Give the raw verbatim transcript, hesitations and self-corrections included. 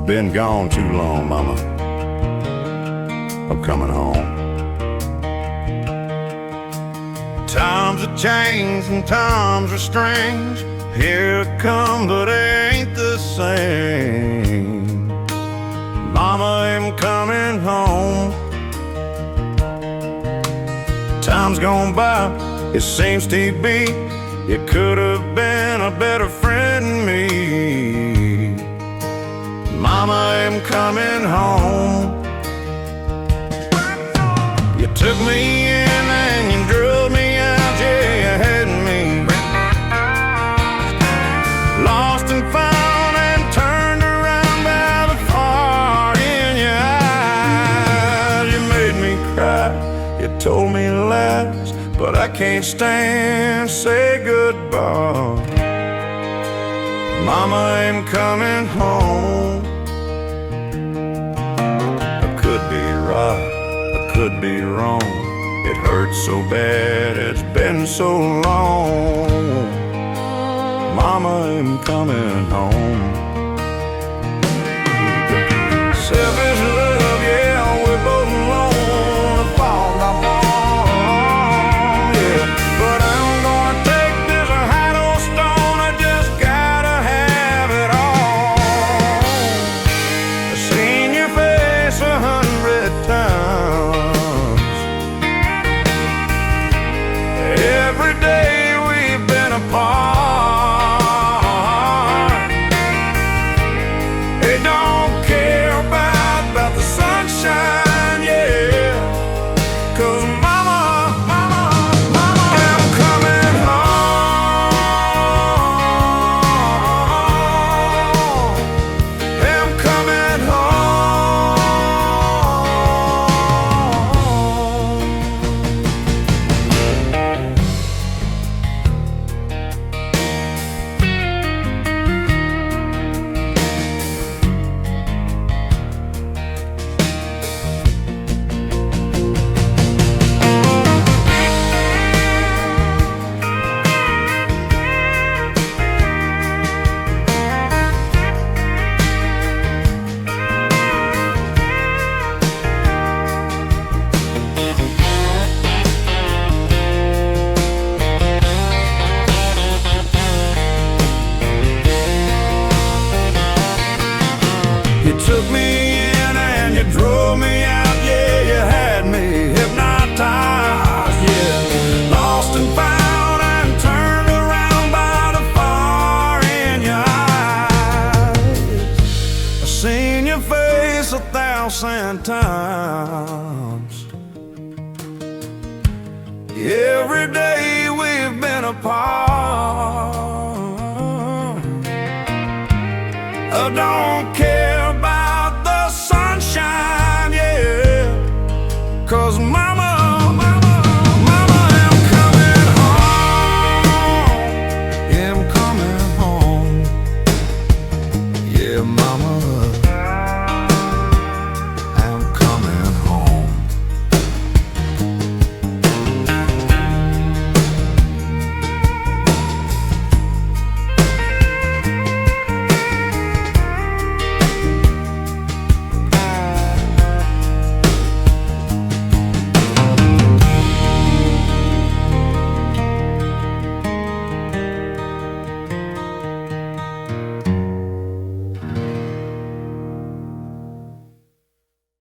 been gone too long, Mama. I'm coming home. Times are changed and times are strange. Here it come, but it ain't the same. Mama, I'm coming home. Time's gone by, it seems to be you could have been a better friend than me. Mama, I'm coming home. You took me in and you drove me out, yeah, you had me lost and found and turned around by the fire in your eyes. You made me cry, you told me lies, but I can't stand to say goodbye. Mama, I'm coming home. I could be right, I could be wrong. It hurts so bad, it's been so long. Mama, I'm coming home. Selfish love, yeah, we're both alone. The fall got wrong, yeah. But I'm gonna take this hot old stone. I just gotta have it all. I've seen your face a hundred times. Every day we've been apart. They don't care about, about the sunshine, yeah. 'Cause mama, mama, mama, I'm coming home. I'm coming home. You took me in and you drove me out, yeah, you had me hypnotized, yeah. Lost and found and turned around by the fire in your eyes. I've seen your face a thousand times. Every day we've been apart. I don't care